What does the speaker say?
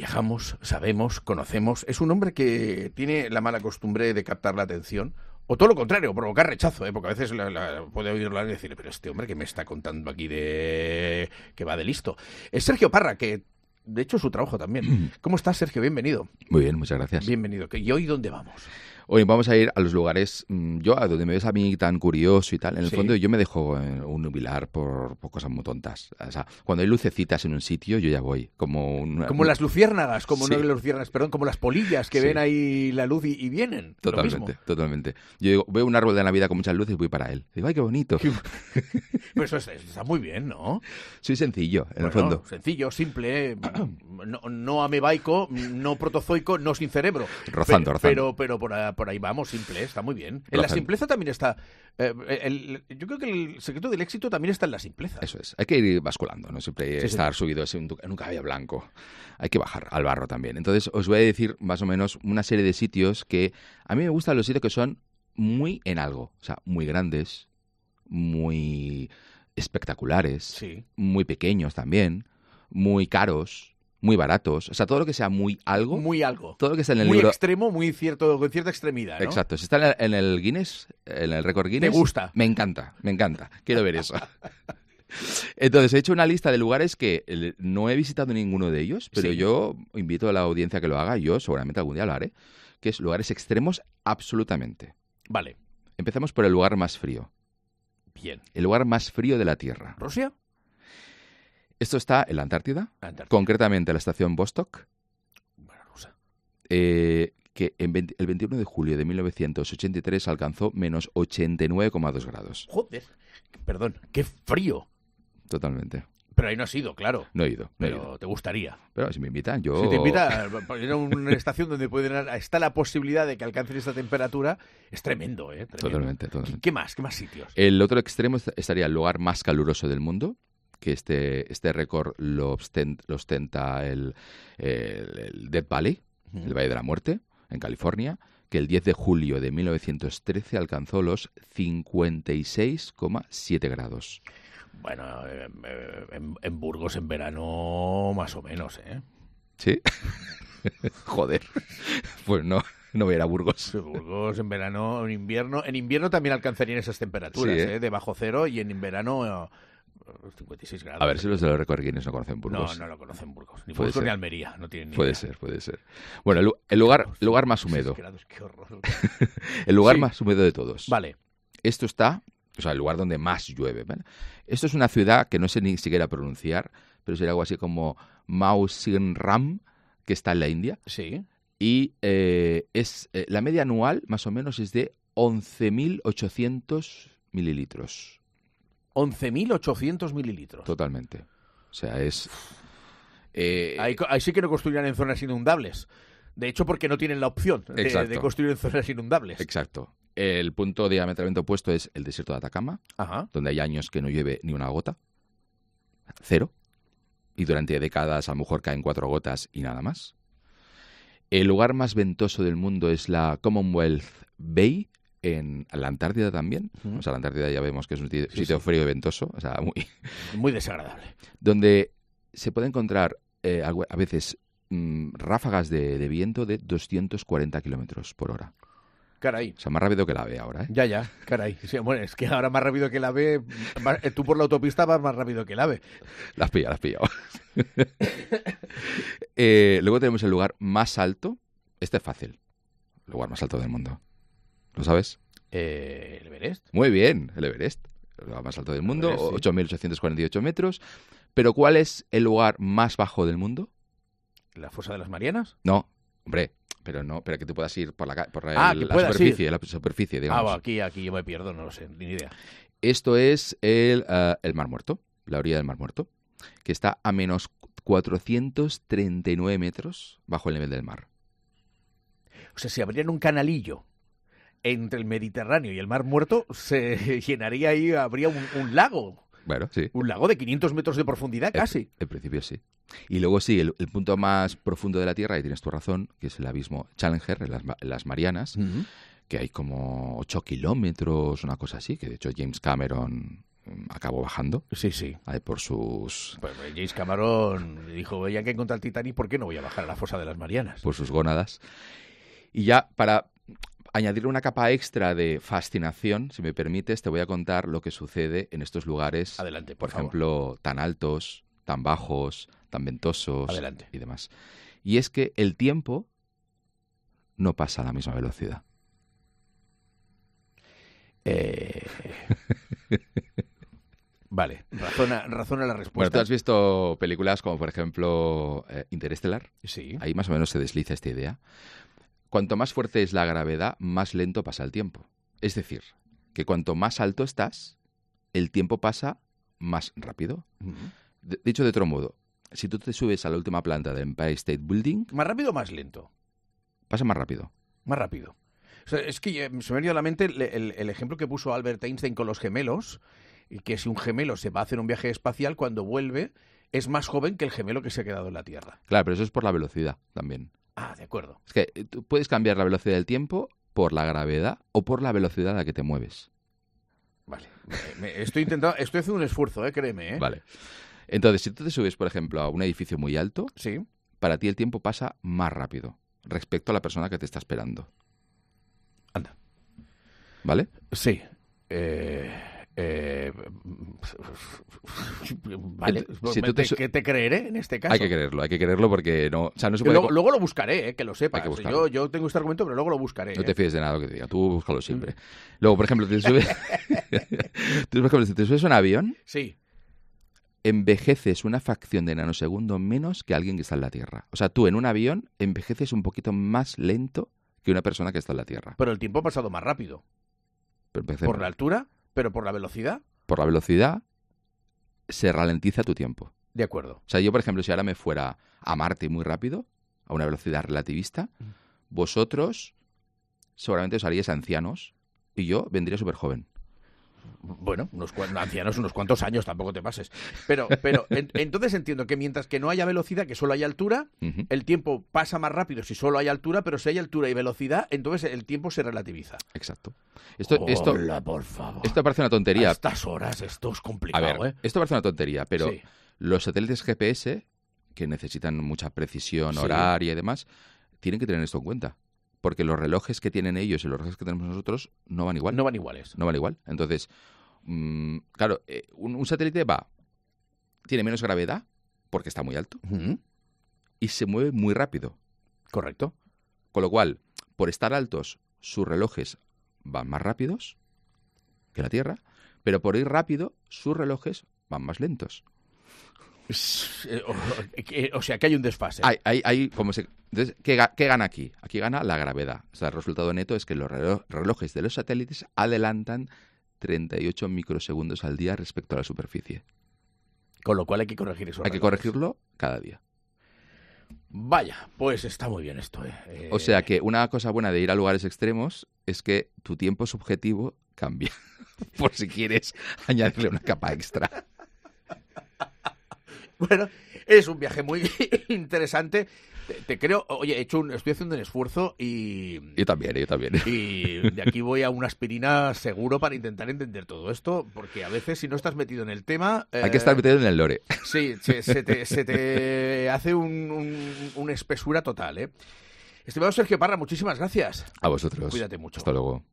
viajamos, sabemos, conocemos. Es un hombre que tiene la mala costumbre de captar la atención, o todo lo contrario, provocar rechazo, porque a veces puede oírlo y decir, pero este hombre que me está contando aquí que va de listo. Es Sergio Parra, que de hecho es su trabajo también. ¿Cómo estás, Sergio? Bienvenido. Muy bien, muchas gracias. Bienvenido. ¿Y hoy dónde vamos? Hoy vamos a ir a los lugares, yo a donde me ves a mí tan curioso y tal. En el Sí. fondo yo me dejo un nubilar por cosas muy tontas. O sea, cuando hay lucecitas en un sitio, yo ya voy. Como las luciérnagas, Sí. no las luciérnagas, perdón, como las polillas que Sí. ven ahí la luz y vienen. Totalmente, totalmente. Yo digo, veo un árbol de Navidad con muchas luces y voy para él. Digo, ¡ay, qué bonito! Pues eso está muy bien, ¿no? Soy sencillo, en el fondo. Sencillo, simple, no amebaico, no protozoico, no sin cerebro. Rozando. Pero por ahí vamos, simple, está muy bien. En la Rozando. simpleza también está... yo creo que el secreto del éxito también está en la simpleza. Eso es. Hay que ir basculando, no siempre Sí, estar subido en un caballo blanco. Hay que bajar al barro también. Entonces, os voy a decir más o menos una serie de sitios que... A mí me gustan los sitios que son muy en algo. O sea, muy grandes, muy espectaculares, Sí. muy pequeños también, muy caros, muy baratos. O sea, todo lo que sea muy algo... Muy algo. Todo lo que está en el Muy libro... extremo, con cierta extremidad, ¿no? Exacto. Si está en el Guinness, en el récord Guinness... ¿Te gusta? Me encanta. Quiero ver eso. Entonces, he hecho una lista de lugares que no he visitado ninguno de ellos, pero Sí. yo invito a la audiencia que lo haga, yo seguramente algún día lo haré, que es lugares extremos absolutamente. Vale, Empezamos por el lugar más frío. bien. El lugar más frío de la Tierra. ¿Rusia? Esto está en la Antártida, Antártida. concretamente en la estación Vostok, Bueno, rusa. que el 21 de julio de 1983 alcanzó menos 89,2 grados. Joder, perdón, qué frío. Totalmente. Pero ahí no has ido, claro. No he ido. Pero te gustaría. Pero si me invitan, yo... Si te invita a ir a una estación donde está la posibilidad de que alcancen esta temperatura, es tremendo, ¿eh? Tremendo. Totalmente. ¿Qué más? ¿Qué más sitios? El otro extremo estaría el lugar más caluroso del mundo, que este récord lo ostenta el Death Valley, el Valle de la Muerte, en California, que el 10 de julio de 1913 alcanzó los 56,7 grados. Bueno, en Burgos en verano más o menos, ¿eh? ¿Sí? Joder. Pues no voy a ir a Burgos. Burgos en verano, en invierno también alcanzarían esas temperaturas, Sí, ¿eh? De bajo cero, y en verano 56 grados. A ver si los de los récord Guinness no conocen Burgos. No lo conocen Burgos. Ni Puede Burgos ser. ni Almería, no tienen ni Puede idea. ser. Bueno, el lugar más 56 húmedo. grados, qué horror. El lugar Sí. más húmedo de todos. Vale. Esto está, o sea, el lugar donde más llueve, ¿vale? Esto es una ciudad que no sé ni siquiera pronunciar, pero sería algo así como Mausiram, que está en la India. Sí. Y la media anual, más o menos, es de 11.800 mililitros. 11.800 mililitros. Totalmente. O sea, es... Ahí sí que no construirán en zonas inundables. De hecho, porque no tienen la opción de construir en zonas inundables. Exacto. El punto diametralmente opuesto es el desierto de Atacama, Ajá. donde hay años que no llueve ni una gota. 0. Y durante décadas a lo mejor caen 4 gotas y nada más. El lugar más ventoso del mundo es la Commonwealth Bay, en la Antártida también. Uh-huh. O sea, la Antártida ya vemos que es un sitio frío y ventoso, o sea, muy desagradable. donde se puede encontrar a veces ráfagas de viento de 240 kilómetros por hora. Caray. O sea, más rápido que la AVE ahora, ¿eh? Ya, caray. Sí, bueno, es que ahora más rápido que el AVE, tú por la autopista vas más rápido que el AVE. La has pillado. Luego tenemos el lugar más alto. Este es fácil. El lugar más alto del mundo. ¿Lo sabes? ¿El Everest? Muy bien, el Everest. El lugar más alto del mundo, Everest, sí. 8.848 metros. Pero ¿cuál es el lugar más bajo del mundo? ¿La fosa de las Marianas? No, hombre, pero que tú puedas ir por la superficie, digamos. Aquí yo me pierdo, no lo sé, ni idea. Esto es el Mar Muerto, la orilla del Mar Muerto, que está a menos 439 metros bajo el nivel del mar. O sea, si abrieran un canalillo entre el Mediterráneo y el Mar Muerto, se llenaría ahí, habría un lago. Bueno, sí. Un lago de 500 metros de profundidad, casi. En principio sí. Y luego sí, el punto más profundo de la Tierra, y tienes tu razón, que es el abismo Challenger, en las Marianas, Uh-huh. que hay como 8 kilómetros, una cosa así, que de hecho James Cameron acabó bajando. Sí. Ahí por sus... Pues James Cameron dijo, ya que encontré el Titanic, ¿por qué no voy a bajar a la fosa de las Marianas? Por sus gónadas. Y ya para añadirle una capa extra de fascinación, si me permites, te voy a contar lo que sucede en estos lugares. Adelante, por favor. ejemplo, tan altos, tan bajos, tan ventosos. Adelante. Y demás. Y es que el tiempo no pasa a la misma velocidad. Vale, razona la Bueno, respuesta. ¿tú has visto películas como, por ejemplo, Interestelar? Sí. Ahí más o menos se desliza esta idea. Cuanto más fuerte es la gravedad, más lento pasa el tiempo. Es decir, que cuanto más alto estás, el tiempo pasa más rápido. Ujú. Dicho de otro modo, si tú te subes a la última planta de Empire State Building, ¿Más rápido o más lento? pasa más rápido. Más rápido. O sea, es que se me ha venido a la mente el ejemplo que puso Albert Einstein con los gemelos, y que si un gemelo se va a hacer un viaje espacial, cuando vuelve es más joven que el gemelo que se ha quedado en la Tierra. Claro, pero eso es por la velocidad también. Ah, de acuerdo. Es que tú puedes cambiar la velocidad del tiempo por la gravedad o por la velocidad a la que te mueves. Vale. Estoy haciendo un esfuerzo, créeme, ¿eh? Vale. Entonces, si tú te subes, por ejemplo, a un edificio muy alto, Sí. para ti el tiempo pasa más rápido respecto a la persona que te está esperando. Anda. ¿Vale? Sí. Vale. Si tú te ¿Qué te creeré en este caso? Hay que creerlo porque no, o sea, no se puede... Luego lo buscaré, que lo sepas. Hay que buscarlo. Yo tengo este argumento, pero luego lo buscaré. No te fíes de nada lo que te diga, tú búscalo siempre. Luego, por ejemplo, si te subes a un avión, Sí. envejeces una fracción de nanosegundo menos que alguien que está en la Tierra. O sea, tú en un avión envejeces un poquito más lento que una persona que está en la Tierra. Pero el tiempo ha pasado más rápido. Pero empecemos. Por la altura, pero por la velocidad. Por la velocidad se ralentiza tu tiempo. De acuerdo. O sea, yo, por ejemplo, si ahora me fuera a Marte muy rápido, a una velocidad relativista, vosotros seguramente os haríais ancianos y yo vendría súper joven. Bueno, ancianos unos cuantos años, tampoco te pases. Pero entonces entiendo que mientras que no haya velocidad, que solo haya altura, Ujú. el tiempo pasa más rápido si solo hay altura, pero si hay altura y velocidad, entonces el tiempo se relativiza. Exacto. Hola, por favor. Esto parece una A tontería. estas horas esto es A complicado, ver, esto parece una tontería, pero Sí. los satélites GPS, que necesitan mucha precisión Sí. horaria y demás, tienen que tener esto en cuenta. Porque los relojes que tienen ellos y los relojes que tenemos nosotros no van igual. No van iguales. No van igual. Entonces, claro, un satélite tiene menos gravedad porque está muy alto Ujú. y se mueve muy rápido. Correcto. Con lo cual, por estar altos, sus relojes van más rápidos que la Tierra, pero por ir rápido, sus relojes van más lentos. O sea, que hay un desfase. Entonces, ¿qué gana aquí? Aquí gana la gravedad. O sea, el resultado neto es que los relojes de los satélites adelantan 38 microsegundos al día respecto a la superficie. Con lo cual hay que corregir eso. Hay que corregirlo cada día. Vaya, pues está muy bien esto. O sea que una cosa buena de ir a lugares extremos es que tu tiempo subjetivo cambia. Por si quieres añadirle una capa extra. Bueno, es un viaje muy interesante. Te creo, oye, estoy haciendo un esfuerzo y Yo también. y de aquí voy a una aspirina seguro para intentar entender todo esto, porque a veces si no estás metido en el tema... Hay que estar metido en el lore. Sí, se te hace una espesura total, ¿eh? Estimado Sergio Parra, muchísimas gracias. A vosotros. Cuídate mucho. Hasta luego.